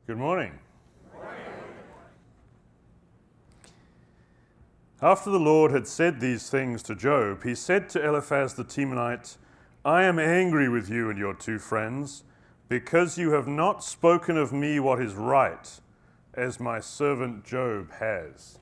Good morning. After the Lord had said these things to Job, he said to Eliphaz the Temanite, I am angry with you and your two friends, because you have not spoken of me what is right, as my servant Job has.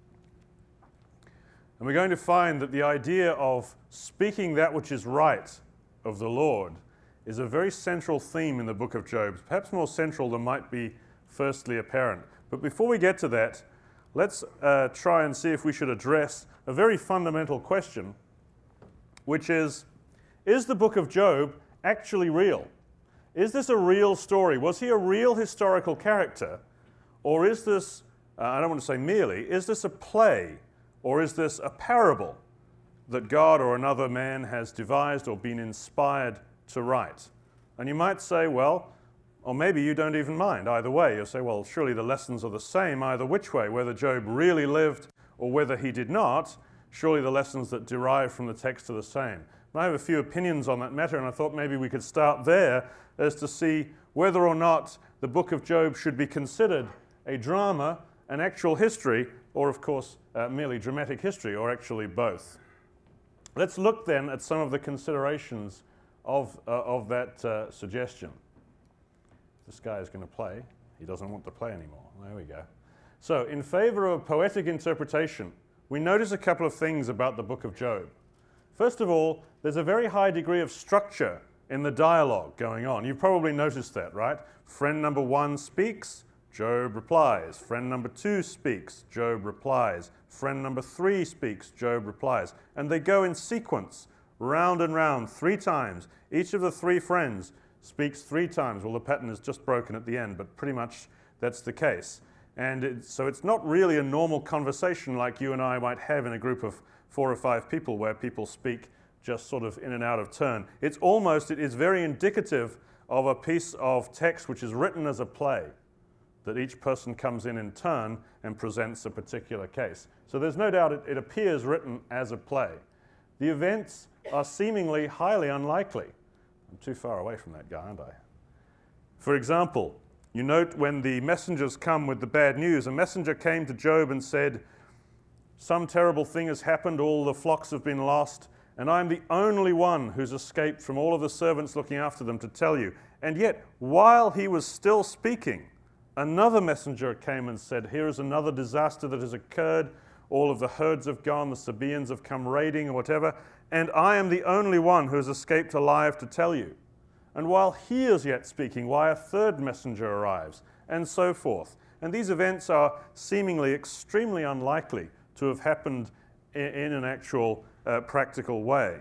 And we're going to find that the idea of speaking that which is right of the Lord is a very central theme in the book of Job, perhaps more central than might be firstly apparent. But before we get to that, let's try and see if we should address a very fundamental question, which is the book of Job actually real? Is this a real story? Was he a real historical character? Or is this, I don't want to say merely, is this a play? Or is this a parable that God or another man has devised or been inspired to write? And you might say, well, or maybe you don't even mind. Either way, you'll say, well, surely the lessons are the same either which way, whether Job really lived or whether he did not. Surely the lessons that derive from the text are the same. And I have a few opinions on that matter, and I thought maybe we could start there as to see whether or not the book of Job should be considered a drama, an actual history, or of course merely dramatic history, or actually both. Let's look then at some of the considerations of that suggestion. This guy is going to play. He doesn't want to play anymore. There we go. So, in favor of poetic interpretation, we notice a couple of things about the book of Job. First of all, there's a very high degree of structure in the dialogue going on. You've probably noticed that, right? Friend number one speaks, Job replies. Friend number two speaks, Job replies. Friend number three speaks, Job replies. And they go in sequence, round and round, 3 times. Each of the 3 friends speaks 3 times. Well, the pattern is just broken at the end, but pretty much that's the case. And so it's not really a normal conversation like you and I might have in a group of 4 or 5 people where people speak just sort of in and out of turn. It is very indicative of a piece of text which is written as a play, that each person comes in turn and presents a particular case. So there's no doubt it appears written as a play. The events are seemingly highly unlikely. I'm too far away from that guy, aren't I? For example, you note when the messengers come with the bad news, a messenger came to Job and said, some terrible thing has happened, all the flocks have been lost, and I'm the only one who's escaped from all of the servants looking after them to tell you. And yet, while he was still speaking, another messenger came and said, here is another disaster that has occurred, all of the herds have gone, the Sabaeans have come raiding or whatever, and I am the only one who has escaped alive to tell you. And while he is yet speaking, why a third messenger arrives, and so forth. And these events are seemingly extremely unlikely to have happened in an actual practical way.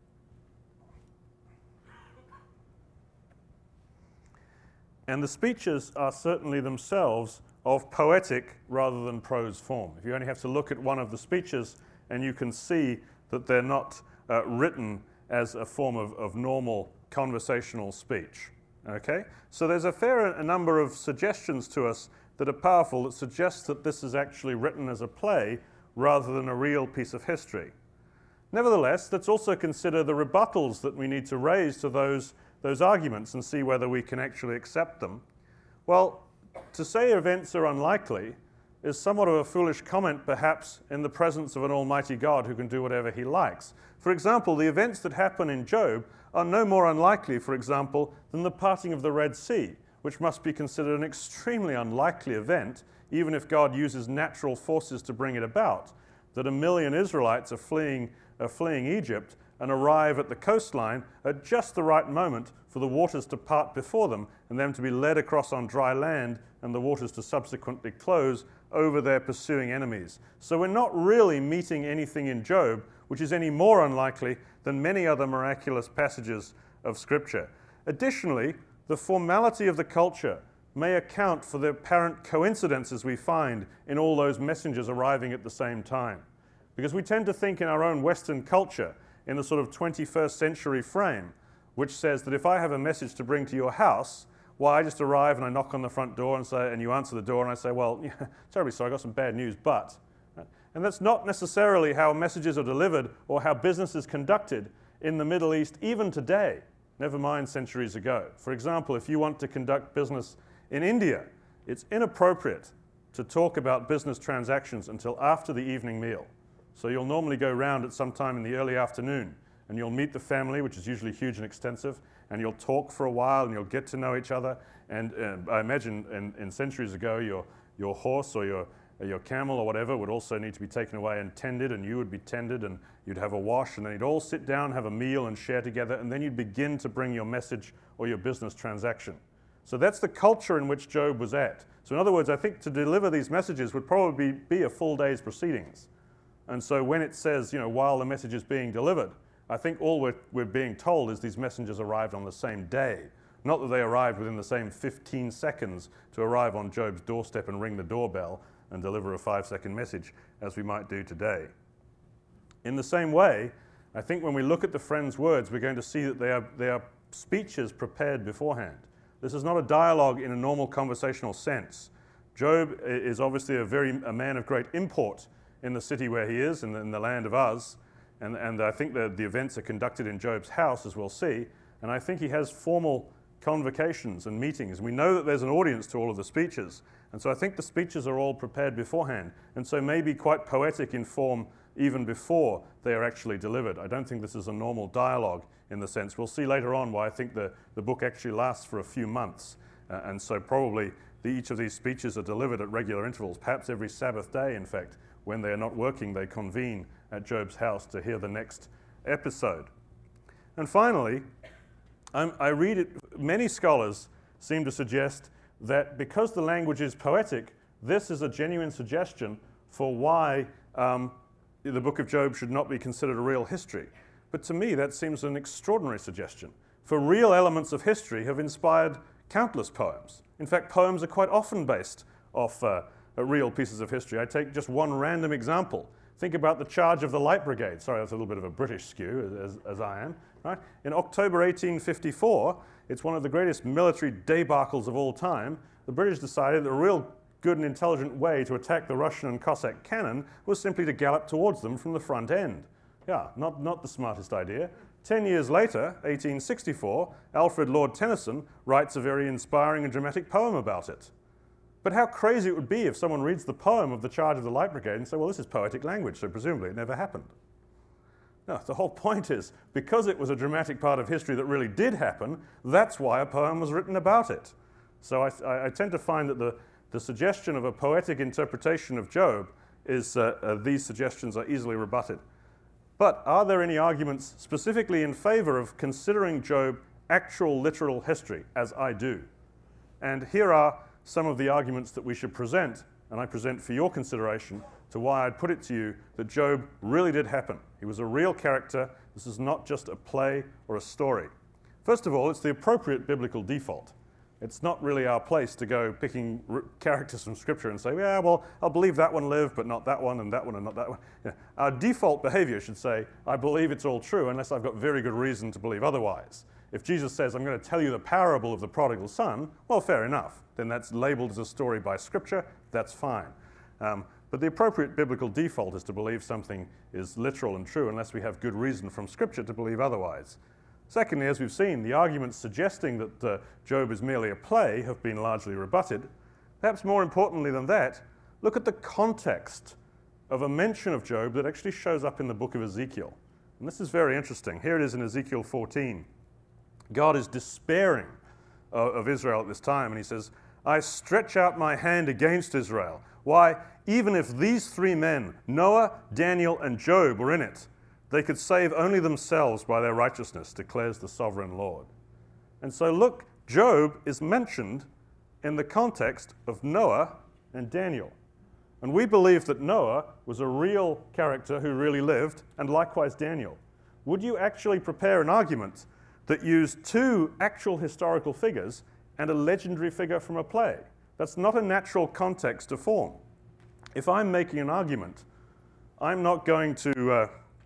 And the speeches are certainly themselves of poetic rather than prose form. If you only have to look at one of the speeches, and you can see that they're not written as a form of normal conversational speech. Okay? So there's a number of suggestions to us that are powerful that suggest that this is actually written as a play rather than a real piece of history. Nevertheless, let's also consider the rebuttals that we need to raise to those arguments and see whether we can actually accept them. Well, to say events are unlikely is somewhat of a foolish comment, perhaps, in the presence of an almighty God who can do whatever he likes. For example, the events that happen in Job are no more unlikely, for example, than the parting of the Red Sea, which must be considered an extremely unlikely event, even if God uses natural forces to bring it about, that 1 million Israelites are fleeing Egypt and arrive at the coastline at just the right moment for the waters to part before them and them to be led across on dry land and the waters to subsequently close over their pursuing enemies. So we're not really meeting anything in Job which is any more unlikely than many other miraculous passages of Scripture. Additionally, the formality of the culture may account for the apparent coincidences we find in all those messengers arriving at the same time. Because we tend to think in our own Western culture in a sort of 21st century frame, which says that if I have a message to bring to your house, well, I just arrive and I knock on the front door and you answer the door and I say, well, yeah, terribly sorry, I got some bad news, but. And that's not necessarily how messages are delivered or how business is conducted in the Middle East, even today, never mind centuries ago. For example, if you want to conduct business in India, it's inappropriate to talk about business transactions until after the evening meal. So you'll normally go round at some time in the early afternoon, and you'll meet the family, which is usually huge and extensive, and you'll talk for a while, and you'll get to know each other. And I imagine in centuries ago, your horse or your camel or whatever would also need to be taken away and tended, and you would be tended, and you'd have a wash, and then you'd all sit down, have a meal, and share together, and then you'd begin to bring your message or your business transaction. So that's the culture in which Job was at. So in other words, I think to deliver these messages would probably be a full day's proceedings. And so when it says, while the message is being delivered, I think all we're being told is these messengers arrived on the same day. Not that they arrived within the same 15 seconds to arrive on Job's doorstep and ring the doorbell and deliver a 5-second message, as we might do today. In the same way, I think when we look at the friends' words, we're going to see that they are speeches prepared beforehand. This is not a dialogue in a normal conversational sense. Job is obviously a man of great import in the city where he is, in the land of Uz, and I think that the events are conducted in Job's house, as we'll see, and I think he has formal convocations and meetings. We know that there's an audience to all of the speeches, and so I think the speeches are all prepared beforehand, and so maybe quite poetic in form even before they are actually delivered. I don't think this is a normal dialogue in the sense. We'll see later on why I think the book actually lasts for a few months, and so probably each of these speeches are delivered at regular intervals, perhaps every Sabbath day, in fact. When they are not working, they convene at Job's house to hear the next episode. And finally, I read it, many scholars seem to suggest that because the language is poetic, this is a genuine suggestion for why the book of Job should not be considered a real history. But to me, that seems an extraordinary suggestion. For real elements of history have inspired countless poems. In fact, poems are quite often based off real pieces of history. I take just one random example. Think about the Charge of the Light Brigade. Sorry, that's a little bit of a British skew, as I am. Right? In October 1854, it's one of the greatest military debacles of all time. The British decided that a real good and intelligent way to attack the Russian and Cossack cannon was simply to gallop towards them from the front end. Yeah, not the smartest idea. 10 years later, 1864, Alfred Lord Tennyson writes a very inspiring and dramatic poem about it. But how crazy it would be if someone reads the poem of the Charge of the Light Brigade and say, well, this is poetic language, so presumably it never happened. No, the whole point is, because it was a dramatic part of history that really did happen, that's why a poem was written about it. So I tend to find that the suggestion of a poetic interpretation of Job is these suggestions are easily rebutted. But are there any arguments specifically in favor of considering Job actual literal history, as I do? And here are some of the arguments that we should present, and I present for your consideration, to why I'd put it to you that Job really did happen. He was a real character. This is not just a play or a story. First of all, it's the appropriate biblical default. It's not really our place to go picking characters from Scripture and say, yeah, well, I'll believe that one lived, but not that one, and not that one. Yeah. Our default behavior should say, I believe it's all true, unless I've got very good reason to believe otherwise. If Jesus says, I'm going to tell you the parable of the prodigal son, well, fair enough. Then that's labeled as a story by Scripture. That's fine. But the appropriate biblical default is to believe something is literal and true unless we have good reason from Scripture to believe otherwise. Secondly, as we've seen, the arguments suggesting that Job is merely a play have been largely rebutted. Perhaps more importantly than that, look at the context of a mention of Job that actually shows up in the book of Ezekiel. And this is very interesting. Here it is in Ezekiel 14. God is despairing of Israel at this time, and he says, I stretch out my hand against Israel. Why? Even if these three men, Noah, Daniel, and Job, were in it, they could save only themselves by their righteousness, declares the sovereign Lord. And so look, Job is mentioned in the context of Noah and Daniel. And we believe that Noah was a real character who really lived, and likewise Daniel. Would you actually prepare an argument that used two actual historical figures and a legendary figure from a play? That's not a natural context to form. If I'm making an argument, I'm not going to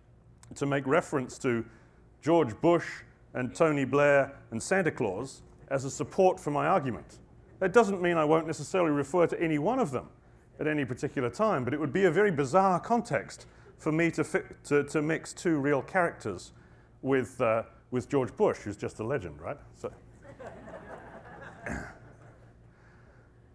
make reference to George Bush and Tony Blair and Santa Claus as a support for my argument. That doesn't mean I won't necessarily refer to any one of them at any particular time, but it would be a very bizarre context for me to mix two real characters with George Bush, who's just a legend, right? So,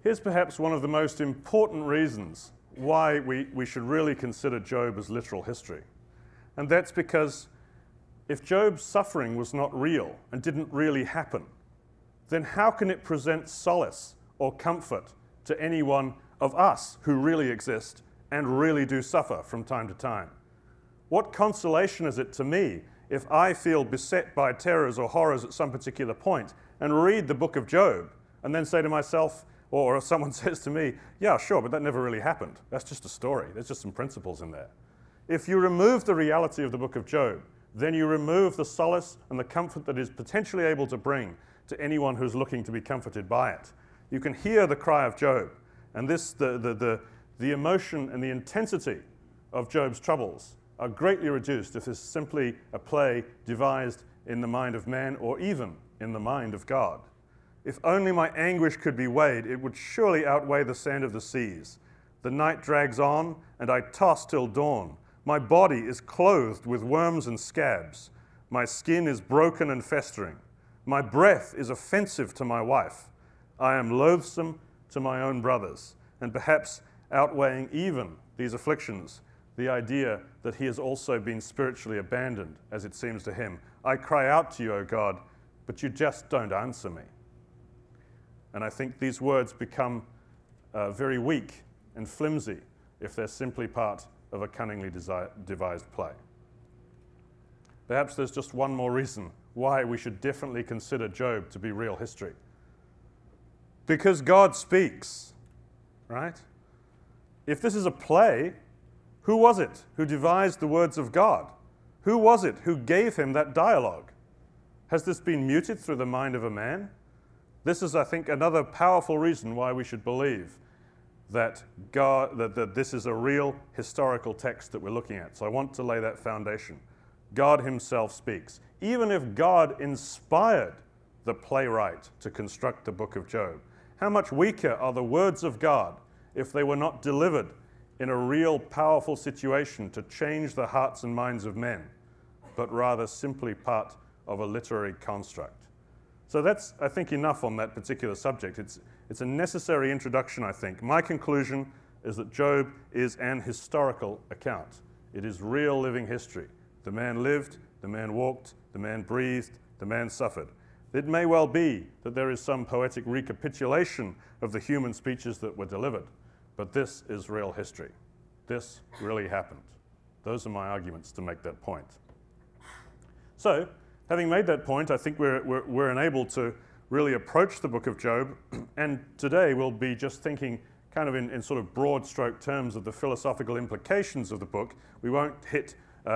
Here's perhaps one of the most important reasons why we should really consider Job as literal history. And that's because if Job's suffering was not real and didn't really happen, then how can it present solace or comfort to any one of us who really exist and really do suffer from time to time? What consolation is it to me if I feel beset by terrors or horrors at some particular point and read the book of Job and then say to myself, or if someone says to me, yeah, sure, but that never really happened. That's just a story. There's just some principles in there. If you remove the reality of the book of Job, then you remove the solace and the comfort that is potentially able to bring to anyone who's looking to be comforted by it. You can hear the cry of Job, and the emotion and the intensity of Job's troubles are greatly reduced if it's simply a play devised in the mind of man or even in the mind of God. If only my anguish could be weighed, it would surely outweigh the sand of the seas. The night drags on, and I toss till dawn. My body is clothed with worms and scabs. My skin is broken and festering. My breath is offensive to my wife. I am loathsome to my own brothers, and perhaps outweighing even these afflictions, the idea that he has also been spiritually abandoned, as it seems to him. I cry out to you, O God, but you just don't answer me. And I think these words become very weak and flimsy if they're simply part of a cunningly devised play. Perhaps there's just one more reason why we should definitely consider Job to be real history. Because God speaks, right? If this is a play, who was it who devised the words of God? Who was it who gave him that dialogue? Has this been muted through the mind of a man? This is, I think, another powerful reason why we should believe that that this is a real historical text that we're looking at. So I want to lay that foundation. God himself speaks. Even if God inspired the playwright to construct the book of Job, how much weaker are the words of God if they were not delivered in a real powerful situation to change the hearts and minds of men, but rather simply part of a literary construct. So that's, I think, enough on that particular subject. It's a necessary introduction, I think. My conclusion is that Job is an historical account. It is real living history. The man lived, the man walked, the man breathed, the man suffered. It may well be that there is some poetic recapitulation of the human speeches that were delivered, but this is real history. This really happened. Those are my arguments to make that point. So, having made that point, I think we're enabled to really approach the book of Job, and today we'll be just thinking kind of in sort of broad stroke terms of the philosophical implications of the book. We won't hit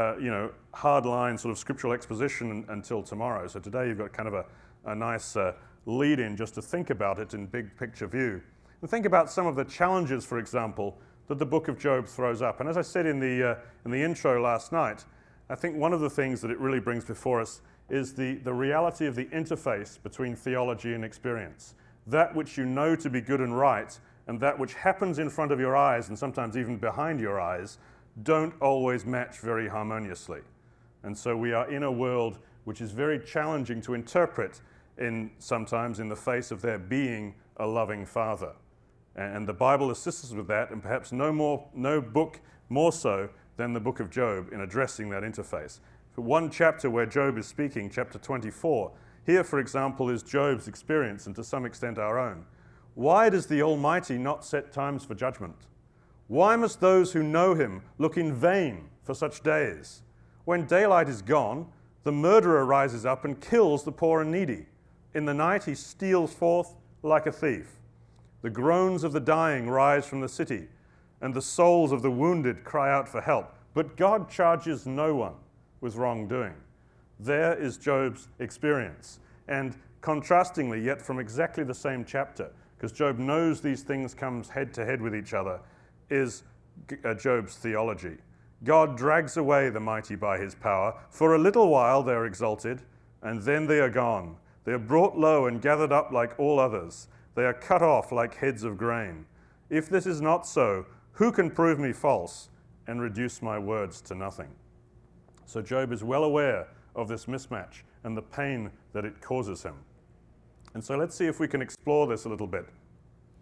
hardline sort of scriptural exposition until tomorrow. So today you've got kind of a nice lead-in just to think about it in big picture view. And think about some of the challenges, for example, that the book of Job throws up. And as I said in the intro last night, I think one of the things that it really brings before us is the reality of the interface between theology and experience. That which you know to be good and right, and that which happens in front of your eyes, and sometimes even behind your eyes, don't always match very harmoniously. And so we are in a world which is very challenging to interpret sometimes in the face of there being a loving Father. And the Bible assists us with that, and perhaps no book more so than the book of Job in addressing that interface. For one chapter where Job is speaking, chapter 24, here, for example, is Job's experience, and to some extent our own. Why does the Almighty not set times for judgment? Why must those who know him look in vain for such days? When daylight is gone, the murderer rises up and kills the poor and needy. In the night he steals forth like a thief. The groans of the dying rise from the city, and the souls of the wounded cry out for help. But God charges no one with wrongdoing. There is Job's experience. And contrastingly, yet from exactly the same chapter, because Job knows these things come head to head with each other, is Job's theology. God drags away the mighty by his power. For a little while they are exalted, and then they are gone. They are brought low and gathered up like all others. They are cut off like heads of grain. If this is not so, who can prove me false and reduce my words to nothing? So Job is well aware of this mismatch and the pain that it causes him. And so let's see if we can explore this a little bit.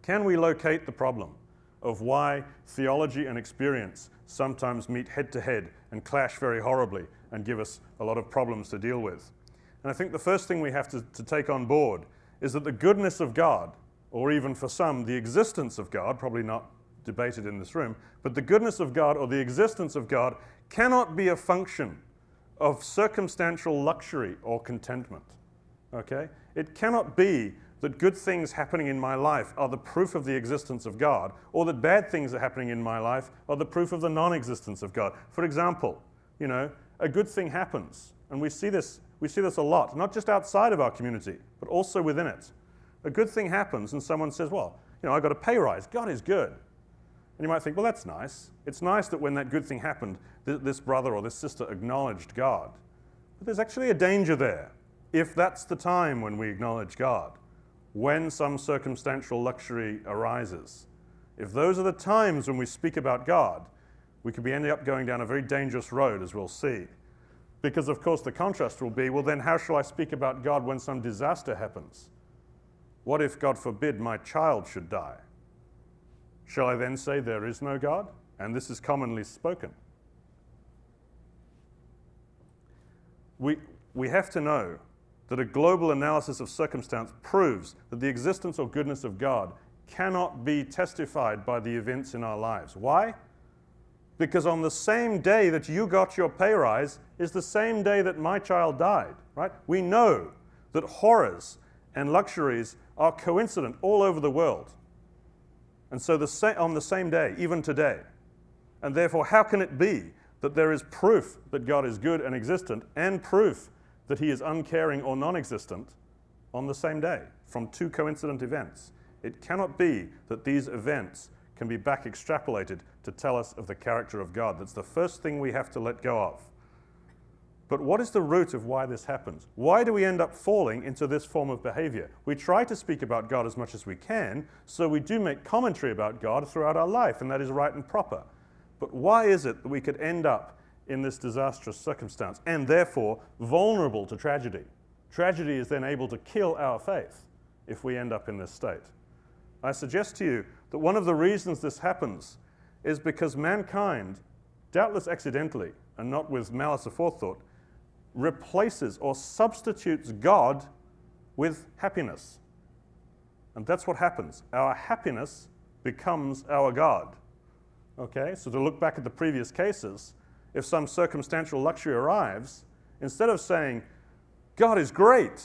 Can we locate the problem of why theology and experience sometimes meet head to head and clash very horribly and give us a lot of problems to deal with? And I think the first thing we have to take on board is that the goodness of God, or even for some, the existence of God, probably not debated in this room, but the goodness of God or the existence of God cannot be a function of circumstantial luxury or contentment. Okay? It cannot be that good things happening in my life are the proof of the existence of God, or that bad things are happening in my life are the proof of the non-existence of God. For example, you know, a good thing happens, and we see this a lot, not just outside of our community, but also within it. A good thing happens and someone says, well, you know, I got a pay rise. God is good. And you might think, well, that's nice. It's nice that when that good thing happened, this brother or this sister acknowledged God. But there's actually a danger there, if that's the time when we acknowledge God, when some circumstantial luxury arises. If those are the times when we speak about God, we could be ending up going down a very dangerous road, as we'll see. Because, of course, the contrast will be, well, then how shall I speak about God when some disaster happens? What if, God forbid, my child should die? Shall I then say there is no God? And this is commonly spoken. We have to know that a global analysis of circumstance proves that the existence or goodness of God cannot be testified by the events in our lives. Why? Because on the same day that you got your pay rise is the same day that my child died, right? We know that horrors and luxuries are coincident all over the world. And so on the same day, even today. And therefore, how can it be that there is proof that God is good and existent and proof that he is uncaring or non-existent on the same day from two coincident events? It cannot be that these events can be back extrapolated to tell us of the character of God. That's the first thing we have to let go of. But what is the root of why this happens? Why do we end up falling into this form of behavior? We try to speak about God as much as we can, so we do make commentary about God throughout our life, and that is right and proper. But why is it that we could end up in this disastrous circumstance and therefore vulnerable to tragedy? Tragedy is then able to kill our faith if we end up in this state. I suggest to you that one of the reasons this happens is because mankind, doubtless accidentally and not with malice aforethought, replaces or substitutes God with happiness. And that's what happens. Our happiness becomes our God. Okay, so to look back at the previous cases, if some circumstantial luxury arrives, instead of saying, God is great,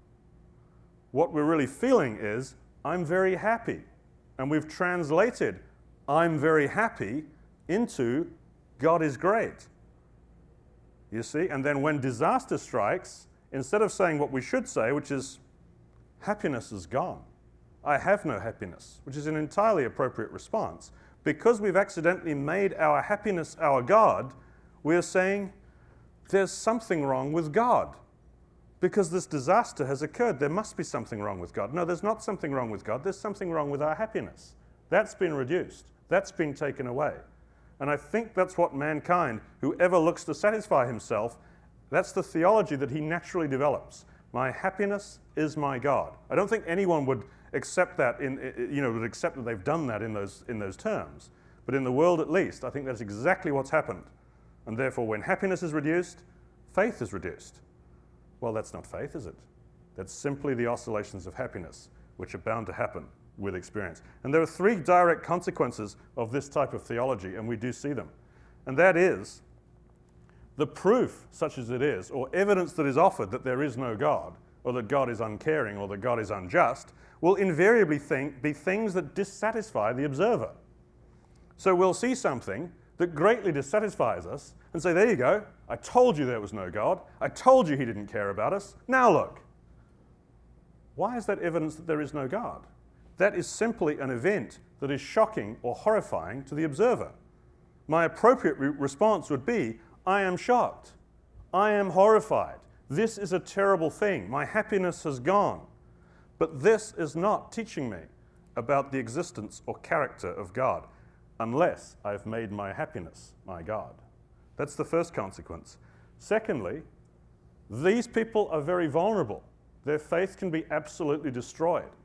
what we're really feeling is, I'm very happy. And we've translated I'm very happy into God is great. You see? And then when disaster strikes, instead of saying what we should say, which is, happiness is gone. I have no happiness, which is an entirely appropriate response. Because we've accidentally made our happiness our God, we're saying, there's something wrong with God. Because this disaster has occurred, there must be something wrong with God. No, there's not something wrong with God. There's something wrong with our happiness. That's been reduced. That's been taken away. And I think that's what mankind, whoever looks to satisfy himself, that's the theology that he naturally develops. My happiness is my God. I don't think anyone would accept that would accept that they've done that in those terms. But in the world at least, I think that's exactly what's happened. And therefore, when happiness is reduced, faith is reduced. Well, that's not faith, is it? That's simply the oscillations of happiness, which are bound to happen with experience. And there are three direct consequences of this type of theology, and we do see them. And that is, the proof, such as it is, or evidence that is offered that there is no God, or that God is uncaring, or that God is unjust, will invariably be things that dissatisfy the observer. So we'll see something that greatly dissatisfies us and say, there you go, I told you there was no God. I told you he didn't care about us. Now look. Why is that evidence that there is no God? That is simply an event that is shocking or horrifying to the observer. My appropriate response would be, I am shocked. I am horrified. This is a terrible thing. My happiness has gone. But this is not teaching me about the existence or character of God, unless I've made my happiness my God. That's the first consequence. Secondly, these people are very vulnerable. Their faith can be absolutely destroyed.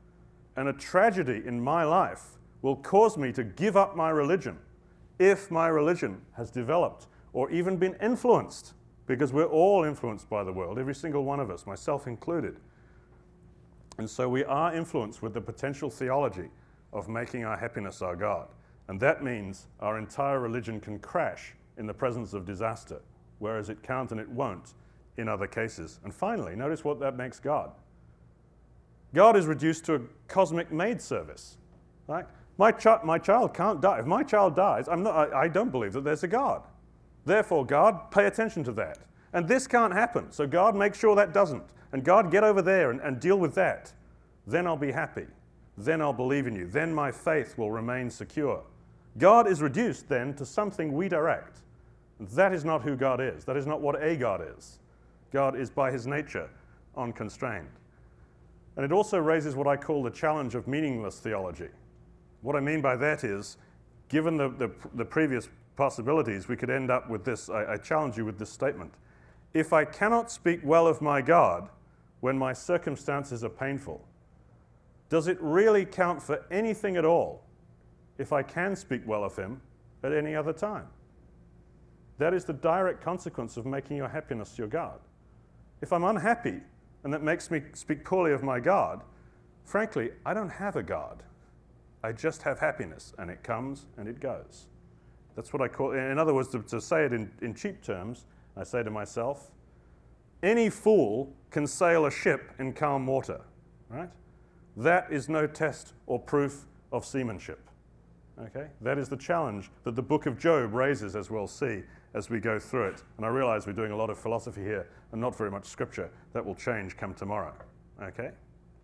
and a tragedy in my life will cause me to give up my religion if my religion has developed or even been influenced, because we're all influenced by the world, every single one of us, myself included. And so we are influenced with the potential theology of making our happiness our God. And that means our entire religion can crash in the presence of disaster, whereas it can't and it won't in other cases. And finally, notice what that makes God. God is reduced to a cosmic maid service. Right? My child can't die. If my child dies, I don't believe that there's a God. Therefore, God, pay attention to that. And this can't happen, so God, make sure that doesn't. And God, get over there and deal with that. Then I'll be happy. Then I'll believe in you. Then my faith will remain secure. God is reduced then to something we direct. That is not who God is. That is not what a God is. God is by his nature unconstrained. And it also raises what I call the challenge of meaningless theology. What I mean by that is, given the previous possibilities, we could end up with this. I challenge you with this statement. If I cannot speak well of my God when my circumstances are painful, does it really count for anything at all if I can speak well of him at any other time? That is the direct consequence of making your happiness your God. If I'm unhappy and that makes me speak poorly of my God, frankly, I don't have a God. I just have happiness, and it comes and it goes. That's what I call, in other words, to say it in cheap terms, I say to myself, any fool can sail a ship in calm water, right? That is no test or proof of seamanship, okay? That is the challenge that the book of Job raises, as we'll see as we go through it. And I realize we're doing a lot of philosophy here and not very much scripture. That will change come tomorrow, okay?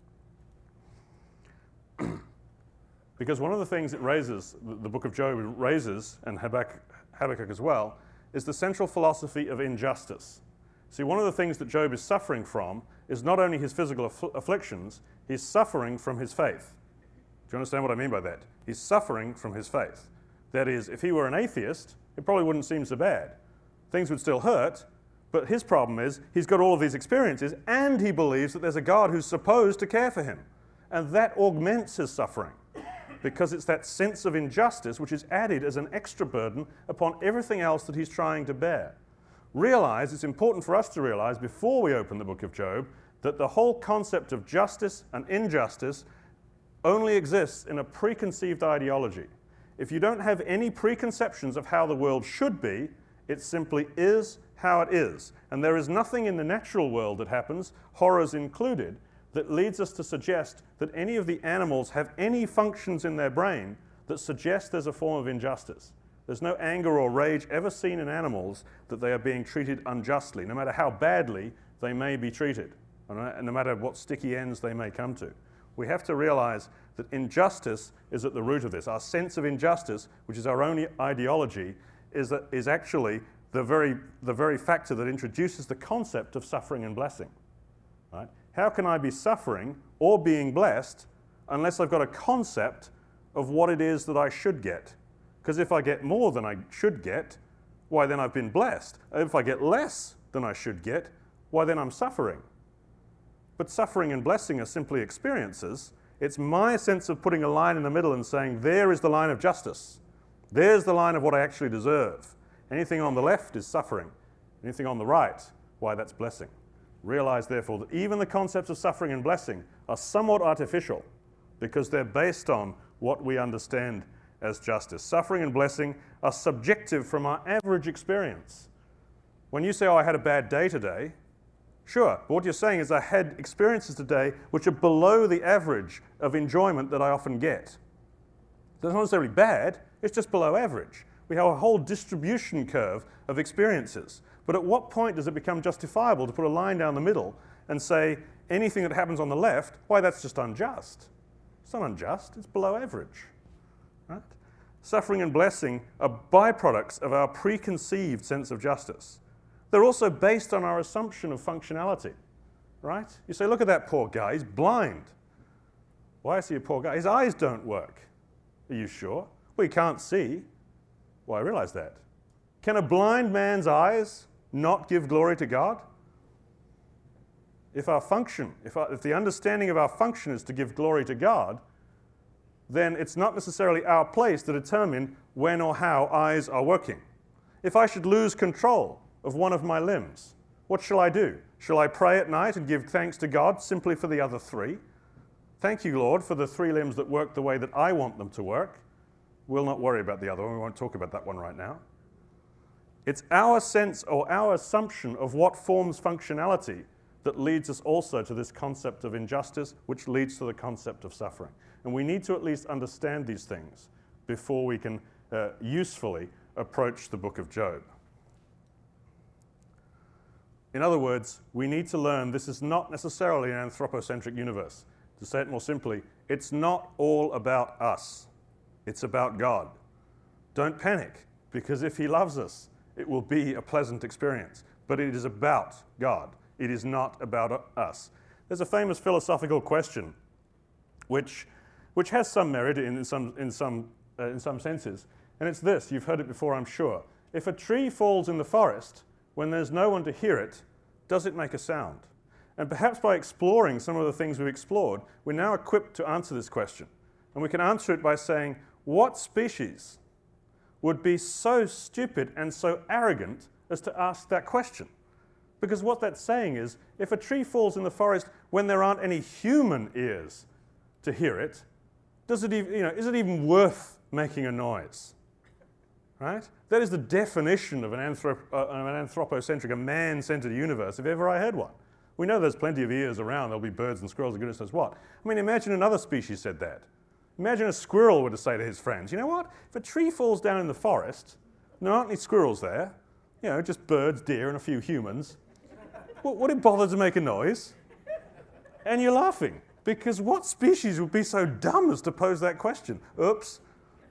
Because one of the things it raises, the book of Job raises, and Habakkuk as well, is the central philosophy of injustice. See, one of the things that Job is suffering from is not only his physical afflictions, he's suffering from his faith. Do you understand what I mean by that? He's suffering from his faith. That is, if he were an atheist, it probably wouldn't seem so bad. Things would still hurt, but his problem is he's got all of these experiences and he believes that there's a God who's supposed to care for him. And that augments his suffering, because it's that sense of injustice which is added as an extra burden upon everything else that he's trying to bear. Realize, it's important for us to realize before we open the book of Job, that the whole concept of justice and injustice only exists in a preconceived ideology. If you don't have any preconceptions of how the world should be, it simply is how it is. And there is nothing in the natural world that happens, horrors included, that leads us to suggest that any of the animals have any functions in their brain that suggest there's a form of injustice. There's no anger or rage ever seen in animals that they are being treated unjustly, no matter how badly they may be treated, and no matter what sticky ends they may come to. We have to realize that injustice is at the root of this. Our sense of injustice, which is our own ideology, is actually the very factor that introduces the concept of suffering and blessing. Right? How can I be suffering or being blessed unless I've got a concept of what it is that I should get? Because if I get more than I should get, why then I've been blessed. If I get less than I should get, why then I'm suffering. But suffering and blessing are simply experiences. It's my sense of putting a line in the middle and saying, there is the line of justice. There's the line of what I actually deserve. Anything on the left is suffering. Anything on the right, why, that's blessing. Realize, therefore, that even the concepts of suffering and blessing are somewhat artificial because they're based on what we understand as justice. Suffering and blessing are subjective from our average experience. When you say, oh, I had a bad day today, sure, but what you're saying is I had experiences today which are below the average of enjoyment that I often get. That's not necessarily bad, it's just below average. We have a whole distribution curve of experiences. But at what point does it become justifiable to put a line down the middle and say anything that happens on the left, why, that's just unjust? It's not unjust, it's below average. Right? Suffering and blessing are byproducts of our preconceived sense of justice. They're also based on our assumption of functionality. Right? You say, look at that poor guy, he's blind. Why is he a poor guy? His eyes don't work. Are you sure? Well, he can't see. Well, I realize that. Can a blind man's eyes not give glory to God? if our function, if the understanding of our function is to give glory to God, then it's not necessarily our place to determine when or how eyes are working. If I should lose control of one of my limbs, what shall I do? Shall I pray at night and give thanks to God simply for the other three? Thank you, Lord, for the three limbs that work the way that I want them to work. We'll not worry about the other one. We won't talk about that one right now. It's our sense or our assumption of what forms functionality that leads us also to this concept of injustice, which leads to the concept of suffering. And we need to at least understand these things before we can usefully approach the book of Job. In other words, we need to learn this is not necessarily an anthropocentric universe. To say it more simply, it's not all about us. It's about God. Don't panic, because if He loves us, it will be a pleasant experience. But it is about God. It is not about us. There's a famous philosophical question which has some merit in some senses, and it's this. You've heard it before, I'm sure. If a tree falls in the forest, when there's no one to hear it, does it make a sound? And perhaps by exploring some of the things we've explored, we're now equipped to answer this question. And we can answer it by saying, what species would be so stupid and so arrogant as to ask that question? Because what that's saying is, if a tree falls in the forest when there aren't any human ears to hear it, is it even worth making a noise? Right? That is the definition of an anthropocentric, a man-centered universe, if ever I had one. We know there's plenty of ears around. There'll be birds and squirrels and goodness knows what. I mean, imagine another species said that. Imagine a squirrel were to say to his friends, you know what? If a tree falls down in the forest, and there aren't any squirrels there, just birds, deer, and a few humans, would it bother to make a noise? And you're laughing, because what species would be so dumb as to pose that question? Oops.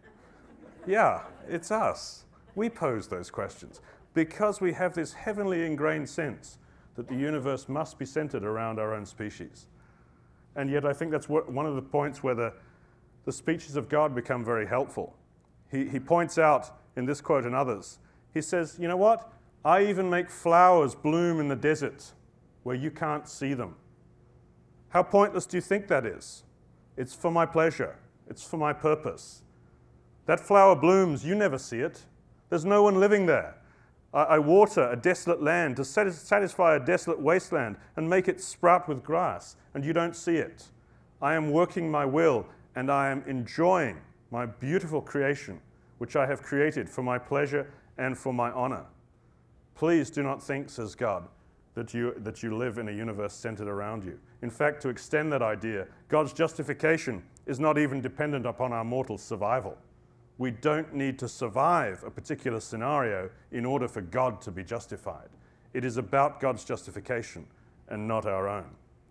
Yeah, it's us. We pose those questions because we have this heavenly ingrained sense that the universe must be centered around our own species. And yet I think that's one of the points where the speeches of God become very helpful. He points out in this quote and others, he says, you know what? I even make flowers bloom in the desert where you can't see them. How pointless do you think that is? It's for my pleasure. It's for my purpose. That flower blooms, you never see it. There's no one living there. I water a desolate land to satisfy a desolate wasteland and make it sprout with grass, and you don't see it. I am working my will, and I am enjoying my beautiful creation, which I have created for my pleasure and for my honor. Please do not think, says God, that you live in a universe centered around you. In fact, to extend that idea, God's justification is not even dependent upon our mortal survival. We don't need to survive a particular scenario in order for God to be justified. It is about God's justification and not our own.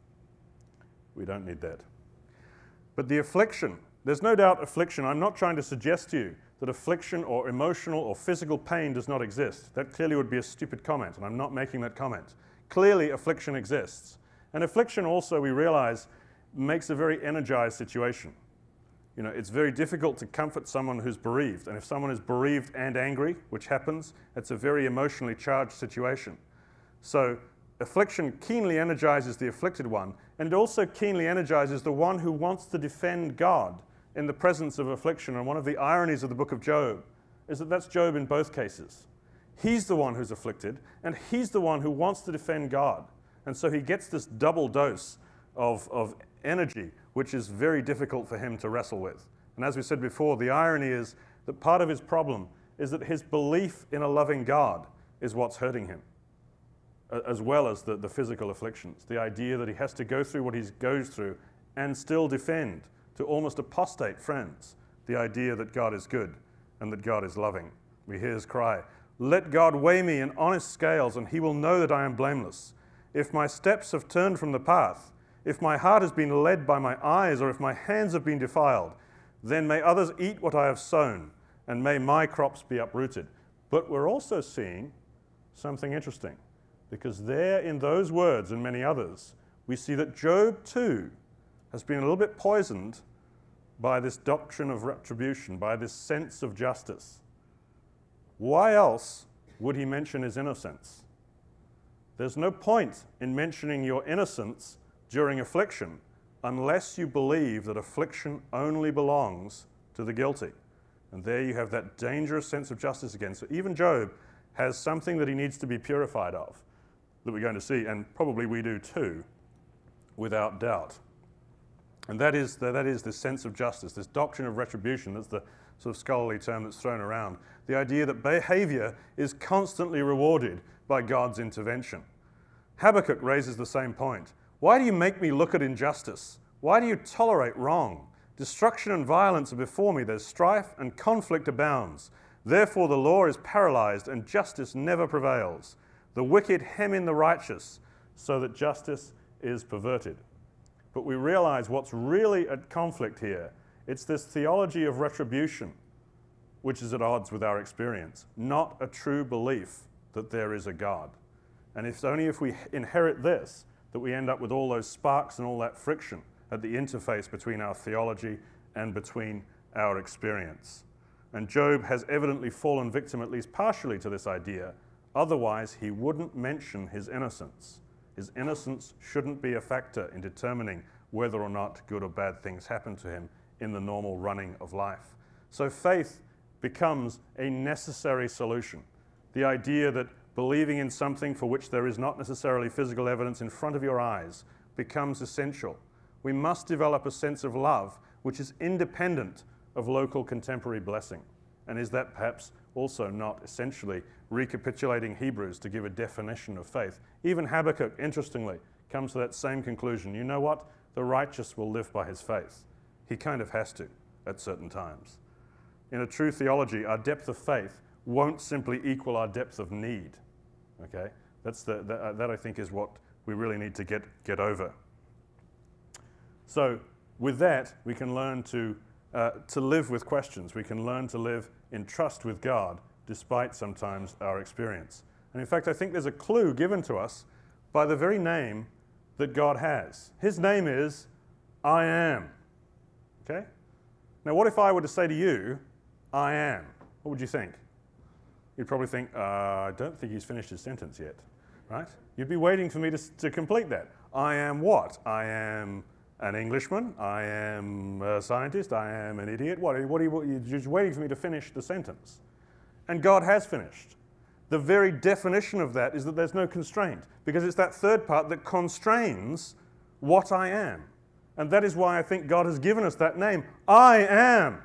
We don't need that. But the affliction, there's no doubt affliction. I'm not trying to suggest to you that affliction or emotional or physical pain does not exist. That clearly would be a stupid comment, and I'm not making that comment. Clearly, affliction exists. And affliction also, we realize, makes a very energized situation. It's very difficult to comfort someone who's bereaved. And if someone is bereaved and angry, which happens, it's a very emotionally charged situation. So affliction keenly energizes the afflicted one, and it also keenly energizes the one who wants to defend God in the presence of affliction. And one of the ironies of the book of Job is that that's Job in both cases. He's the one who's afflicted, and he's the one who wants to defend God. And so he gets this double dose of energy, which is very difficult for him to wrestle with. And as we said before, the irony is that part of his problem is that his belief in a loving God is what's hurting him, as well as the physical afflictions. The idea that he has to go through what he goes through and still defend to almost apostate friends the idea that God is good and that God is loving. We hear his cry, "Let God weigh me in honest scales, and he will know that I am blameless. If my steps have turned from the path, if my heart has been led by my eyes, or if my hands have been defiled, then may others eat what I have sown, and may my crops be uprooted." But we're also seeing something interesting, because there in those words and many others, we see that Job too has been a little bit poisoned by this doctrine of retribution, by this sense of justice. Why else would he mention his innocence? There's no point in mentioning your innocence during affliction unless you believe that affliction only belongs to the guilty. And there you have that dangerous sense of justice again. So even Job has something that he needs to be purified of that we're going to see, and probably we do too, without doubt. And that is this sense of justice, this doctrine of retribution. That's the sort of scholarly term that's thrown around. The idea that behavior is constantly rewarded by God's intervention. Habakkuk raises the same point. Why do you make me look at injustice? Why do you tolerate wrong? Destruction and violence are before me. There's strife and conflict abounds. Therefore the law is paralyzed and justice never prevails. The wicked hem in the righteous so that justice is perverted. But we realize what's really at conflict here. It's this theology of retribution, which is at odds with our experience, not a true belief that there is a God. And it's only if we inherit this that we end up with all those sparks and all that friction at the interface between our theology and between our experience. And Job has evidently fallen victim, at least partially, to this idea. Otherwise, he wouldn't mention his innocence. His innocence shouldn't be a factor in determining whether or not good or bad things happen to him in the normal running of life. So faith becomes a necessary solution. The idea that believing in something for which there is not necessarily physical evidence in front of your eyes becomes essential. We must develop a sense of love which is independent of local contemporary blessing. And is that perhaps also not essentially recapitulating Hebrews to give a definition of faith? Even Habakkuk, interestingly, comes to that same conclusion. You know what? The righteous will live by his faith. He kind of has to at certain times. In a true theology, our depth of faith won't simply equal our depth of need. Okay? That I think is what we really need to get over. So with that, we can learn to live with questions. We can learn to live in trust with God despite sometimes our experience. And in fact, I think there's a clue given to us by the very name that God has. His name is I Am. Okay? Now, what if I were to say to you, I am? What would you think? You'd probably think, I don't think he's finished his sentence yet, right? You'd be waiting for me to complete that. I am what? I am an Englishman. I am a scientist. I am an idiot. What you're just waiting for me to finish the sentence. And God has finished. The very definition of that is that there's no constraint, because it's that third part that constrains what I am. And that is why I think God has given us that name. I am.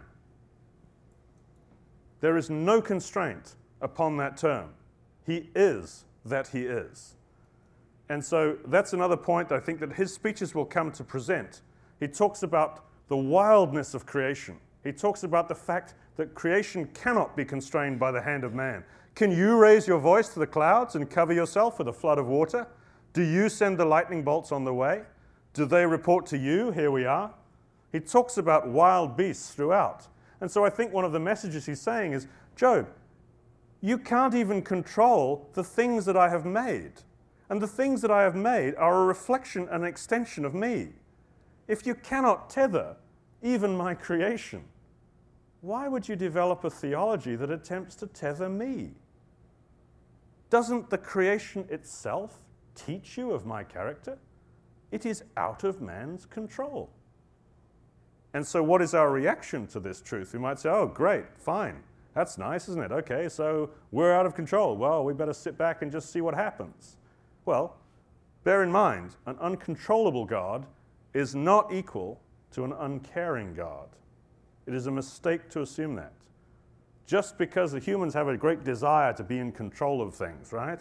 There is no constraint upon that term. He is that he is. And so that's another point I think that his speeches will come to present. He talks about the wildness of creation. He talks about the fact that creation cannot be constrained by the hand of man. Can you raise your voice to the clouds and cover yourself with a flood of water? Do you send the lightning bolts on the way? Do they report to you? Here we are. He talks about wild beasts throughout. And so I think one of the messages he's saying is, Job, you can't even control the things that I have made. And the things that I have made are a reflection and extension of me. If you cannot tether even my creation, why would you develop a theology that attempts to tether me? Doesn't the creation itself teach you of my character? It is out of man's control. And so what is our reaction to this truth? We might say, oh, great, fine. That's nice, isn't it? Okay, so we're out of control. Well, we better sit back and just see what happens. Well, bear in mind, an uncontrollable God is not equal to an uncaring God. It is a mistake to assume that. Just because the humans have a great desire to be in control of things, right?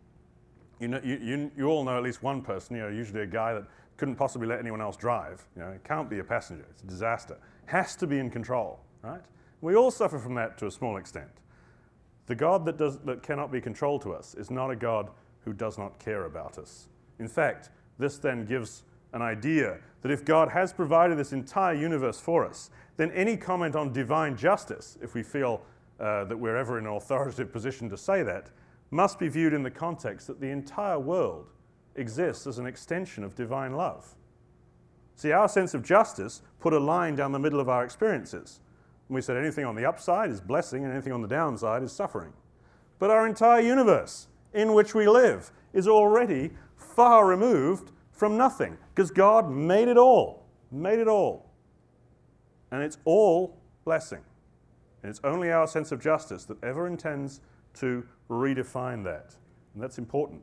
You all know at least one person, usually a guy that couldn't possibly let anyone else drive. It can't be a passenger. It's a disaster. Has to be in control, right? We all suffer from that to a small extent. The God that cannot be controlled to us is not a God who does not care about us. In fact, this then gives an idea that if God has provided this entire universe for us, then any comment on divine justice, if we feel that we're ever in an authoritative position to say that, must be viewed in the context that the entire world exists as an extension of divine love. See, our sense of justice put a line down the middle of our experiences. We said anything on the upside is blessing and anything on the downside is suffering. But our entire universe in which we live is already far removed from nothing, because God made it all. Made it all. And it's all blessing. And it's only our sense of justice that ever intends to redefine that. And that's important.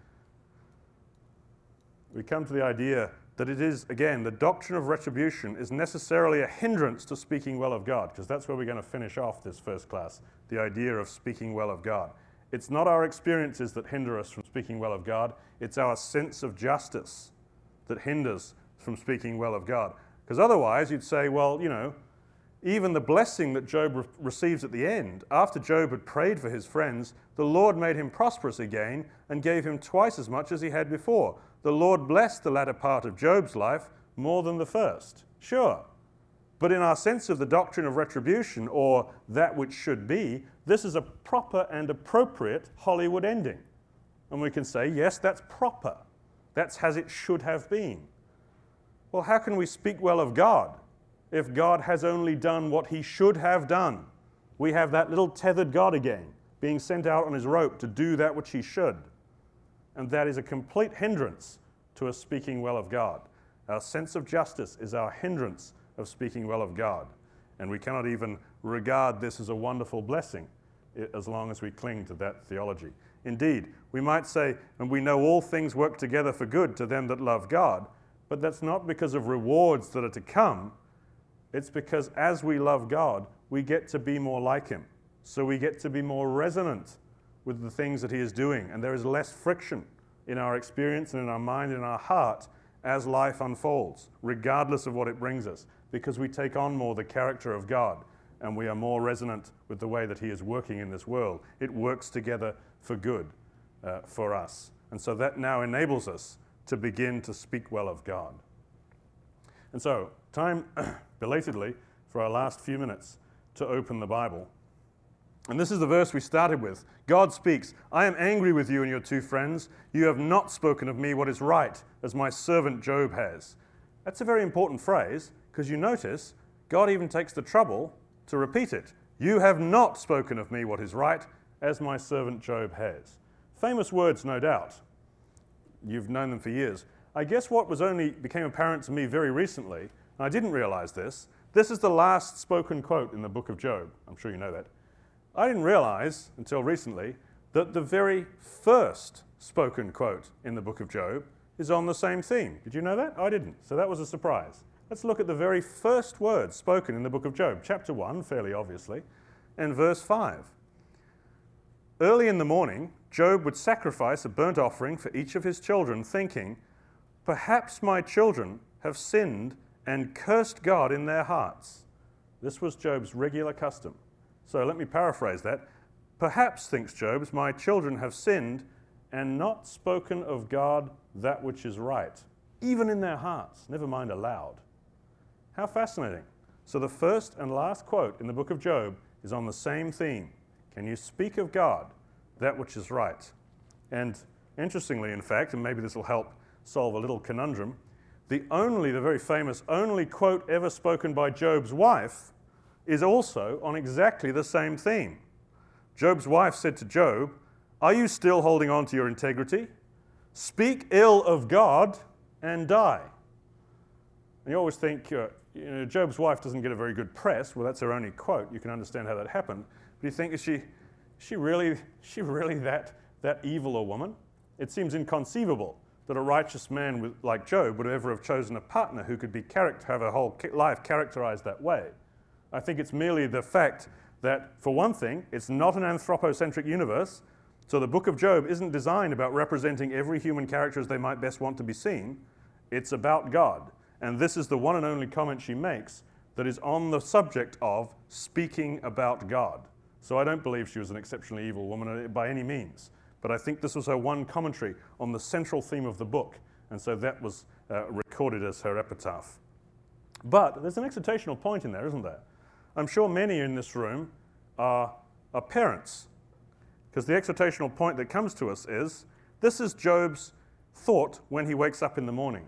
We come to the idea that it is, again, the doctrine of retribution is necessarily a hindrance to speaking well of God, because that's where we're going to finish off this first class, the idea of speaking well of God. It's not our experiences that hinder us from speaking well of God. It's our sense of justice that hinders from speaking well of God. Because otherwise you'd say, well, you know, even the blessing that Job receives at the end, after Job had prayed for his friends, the Lord made him prosperous again and gave him twice as much as he had before. The Lord blessed the latter part of Job's life more than the first. Sure. But in our sense of the doctrine of retribution, or that which should be, this is a proper and appropriate Hollywood ending. And we can say, yes, that's proper. That's as it should have been. Well, how can we speak well of God if God has only done what he should have done? We have that little tethered God again, being sent out on his rope to do that which he should. And that is a complete hindrance to us speaking well of God. Our sense of justice is our hindrance of speaking well of God. And we cannot even regard this as a wonderful blessing as long as we cling to that theology. Indeed, we might say, and we know all things work together for good to them that love God, but that's not because of rewards that are to come. It's because as we love God, we get to be more like him. So we get to be more resonant with the things that he is doing, and there is less friction in our experience and in our mind and in our heart as life unfolds, regardless of what it brings us, because we take on more the character of God and we are more resonant with the way that he is working in this world. It works together for good for us. And so that now enables us to begin to speak well of God. And so, time, belatedly, for our last few minutes to open the Bible. And this is the verse we started with. God speaks, I am angry with you and your two friends. You have not spoken of me what is right, as my servant Job has. That's a very important phrase, because you notice God even takes the trouble to repeat it. You have not spoken of me what is right, as my servant Job has. Famous words, no doubt. You've known them for years. I guess what became apparent to me very recently, and I didn't realize this is the last spoken quote in the book of Job. I'm sure you know that. I didn't realize until recently that the very first spoken quote in the book of Job is on the same theme. Did you know that? I didn't. So that was a surprise. Let's look at the very first words spoken in the book of Job, chapter 1, fairly obviously, and verse 5. Early in the morning, Job would sacrifice a burnt offering for each of his children, thinking, perhaps my children have sinned and cursed God in their hearts. This was Job's regular custom. So let me paraphrase that. Perhaps, thinks Job, my children have sinned and not spoken of God that which is right, even in their hearts, never mind aloud. How fascinating. So the first and last quote in the book of Job is on the same theme. Can you speak of God that which is right? And interestingly, in fact, and maybe this will help solve a little conundrum, the very famous only quote ever spoken by Job's wife is also on exactly the same theme. Job's wife said to Job, are you still holding on to your integrity? Speak ill of God and die. And you always think, Job's wife doesn't get a very good press. Well, that's her only quote. You can understand how that happened. But you think, is she really that evil a woman? It seems inconceivable that a righteous man like Job would ever have chosen a partner who could have a whole life characterized that way. I think it's merely the fact that, for one thing, it's not an anthropocentric universe, so the book of Job isn't designed about representing every human character as they might best want to be seen. It's about God. And this is the one and only comment she makes that is on the subject of speaking about God. So I don't believe she was an exceptionally evil woman by any means. But I think this was her one commentary on the central theme of the book. And so that was recorded as her epitaph. But there's an exhortational point in there, isn't there? I'm sure many in this room are parents. Because the exhortational point that comes to us is, this is Job's thought when he wakes up in the morning.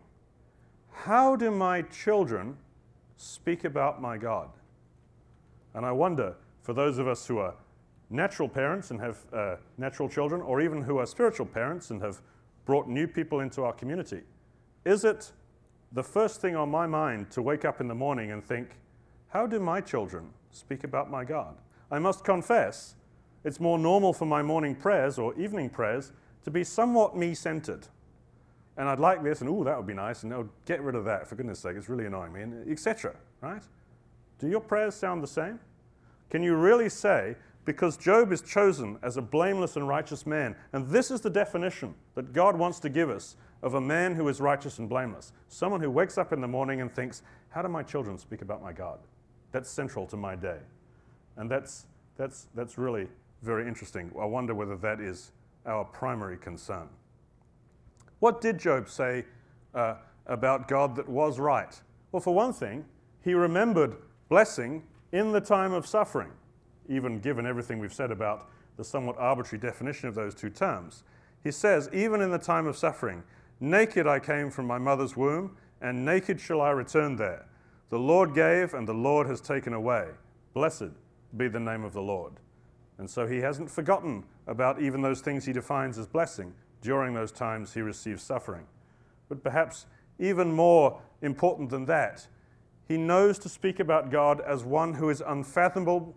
How do my children speak about my God? And I wonder, for those of us who are natural parents and have natural children, or even who are spiritual parents and have brought new people into our community, is it the first thing on my mind to wake up in the morning and think, how do my children speak about my God? I must confess, it's more normal for my morning prayers or evening prayers to be somewhat me-centered. And I'd like this, and ooh, that would be nice, and oh, get rid of that, for goodness sake, it's really annoying me, and etc., right? Do your prayers sound the same? Can you really say, because Job is chosen as a blameless and righteous man, and this is the definition that God wants to give us of a man who is righteous and blameless, someone who wakes up in the morning and thinks, how do my children speak about my God? That's central to my day. And that's really very interesting. I wonder whether that is our primary concern. What did Job say about God that was right? Well, for one thing, he remembered blessing in the time of suffering, even given everything we've said about the somewhat arbitrary definition of those two terms. He says, even in the time of suffering, naked I came from my mother's womb, and naked shall I return there. The Lord gave, and the Lord has taken away. Blessed be the name of the Lord. And so he hasn't forgotten about even those things he defines as blessing during those times he receives suffering. But perhaps even more important than that, he knows to speak about God as one who is unfathomable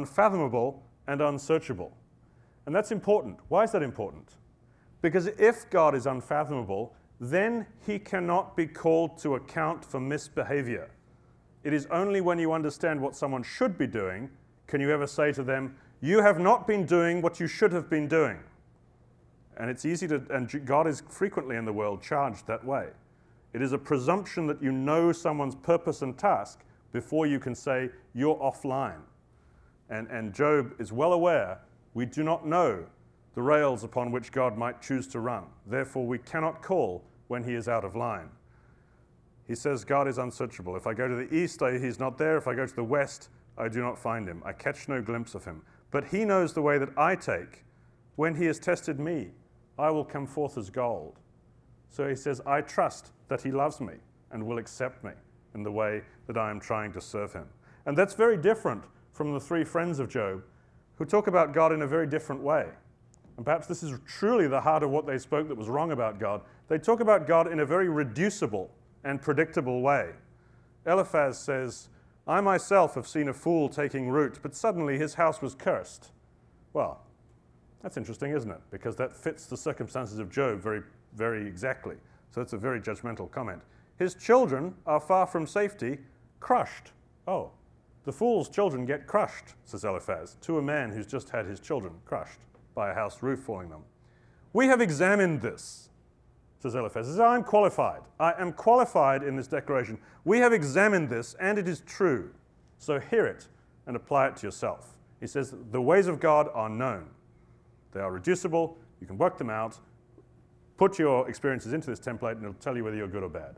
and unsearchable. And that's important. Why is that important? Because if God is unfathomable, then he cannot be called to account for misbehavior. It is only when you understand what someone should be doing can you ever say to them, you have not been doing what you should have been doing. And it's easy to, and God is frequently in the world charged that way. It is a presumption that you know someone's purpose and task before you can say, you're offline. And Job is well aware we do not know the rails upon which God might choose to run. Therefore, we cannot call when he is out of line. He says, God is unsearchable. If I go to the east, he's not there. If I go to the west, I do not find him. I catch no glimpse of him. But he knows the way that I take. When he has tested me, I will come forth as gold. So he says, I trust that he loves me and will accept me in the way that I am trying to serve him. And that's very different from the three friends of Job who talk about God in a very different way. And perhaps this is truly the heart of what they spoke that was wrong about God. They talk about God in a very reducible and predictable way. Eliphaz says, I myself have seen a fool taking root, but suddenly his house was cursed. Well, that's interesting, isn't it? Because that fits the circumstances of Job very, very exactly. So that's a very judgmental comment. His children are far from safety, crushed. Oh, the fool's children get crushed, says Eliphaz, to a man who's just had his children crushed by a house roof falling them. We have examined this, says Eliphaz. He says, I'm qualified. I am qualified in this declaration. We have examined this, and it is true. So hear it and apply it to yourself. He says, the ways of God are known. They are reducible. You can work them out. Put your experiences into this template, and it'll tell you whether you're good or bad.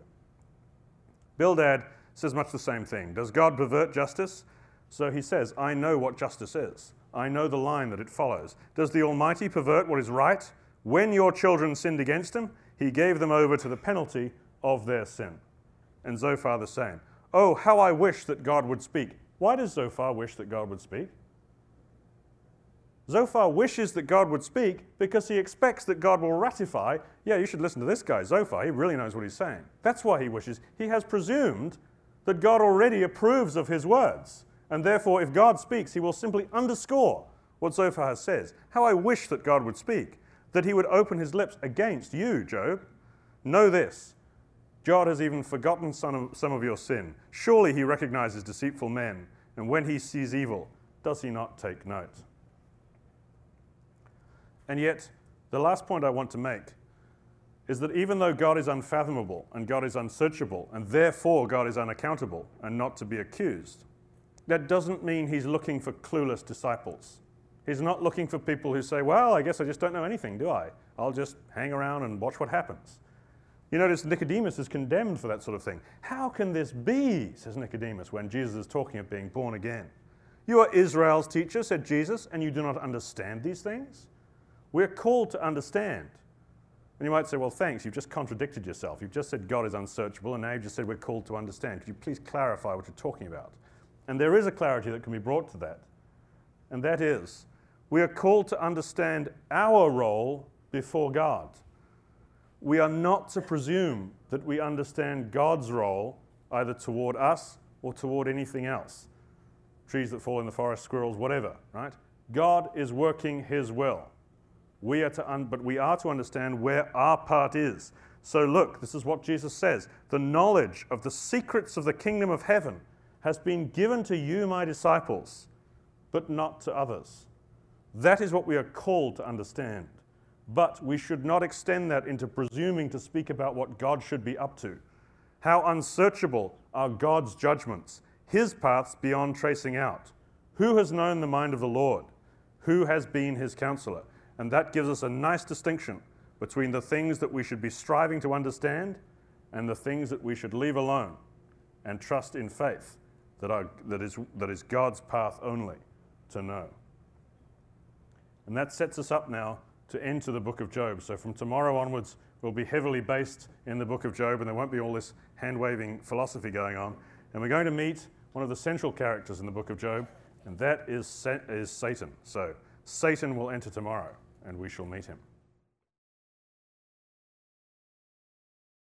Bildad says much the same thing. Does God pervert justice? So he says, I know what justice is. I know the line that it follows. Does the Almighty pervert what is right? When your children sinned against him, he gave them over to the penalty of their sin. And Zophar the same. Oh, how I wish that God would speak. Why does Zophar wish that God would speak? Zophar wishes that God would speak because he expects that God will ratify. Yeah, you should listen to this guy, Zophar. He really knows what he's saying. That's why he wishes. He has presumed that God already approves of his words. And therefore, if God speaks, he will simply underscore what Zophar says. How I wish that God would speak, that he would open his lips against you, Job. Know this, God has even forgotten some of your sin. Surely he recognizes deceitful men, and when he sees evil, does he not take note? And yet, the last point I want to make is that even though God is unfathomable and God is unsearchable, and therefore God is unaccountable and not to be accused, that doesn't mean he's looking for clueless disciples. He's not looking for people who say, well, I guess I just don't know anything, do I? I'll just hang around and watch what happens. You notice Nicodemus is condemned for that sort of thing. How can this be, says Nicodemus, when Jesus is talking of being born again? You are Israel's teacher, said Jesus, and you do not understand these things? We're called to understand. And you might say, well, thanks, you've just contradicted yourself. You've just said God is unsearchable, and now you've just said we're called to understand. Could you please clarify what you're talking about? And there is a clarity that can be brought to that. And that is, We are called to understand our role before God. We are not to presume that we understand God's role either toward us or toward anything else. Trees that fall in the forest, squirrels, whatever, right? God is working his will. But we are to understand where our part is. So look, this is what Jesus says. The knowledge of the secrets of the kingdom of heaven has been given to you, my disciples, but not to others. That is what we are called to understand. But we should not extend that into presuming to speak about what God should be up to. How unsearchable are God's judgments, his paths beyond tracing out. Who has known the mind of the Lord? Who has been his counselor? And that gives us a nice distinction between the things that we should be striving to understand and the things that we should leave alone and trust in faith that is God's path only to know. And that sets us up now to enter the book of Job. So from tomorrow onwards, we'll be heavily based in the book of Job, and there won't be all this hand-waving philosophy going on. And we're going to meet one of the central characters in the book of Job, and that is Satan. So Satan will enter tomorrow, and we shall meet him.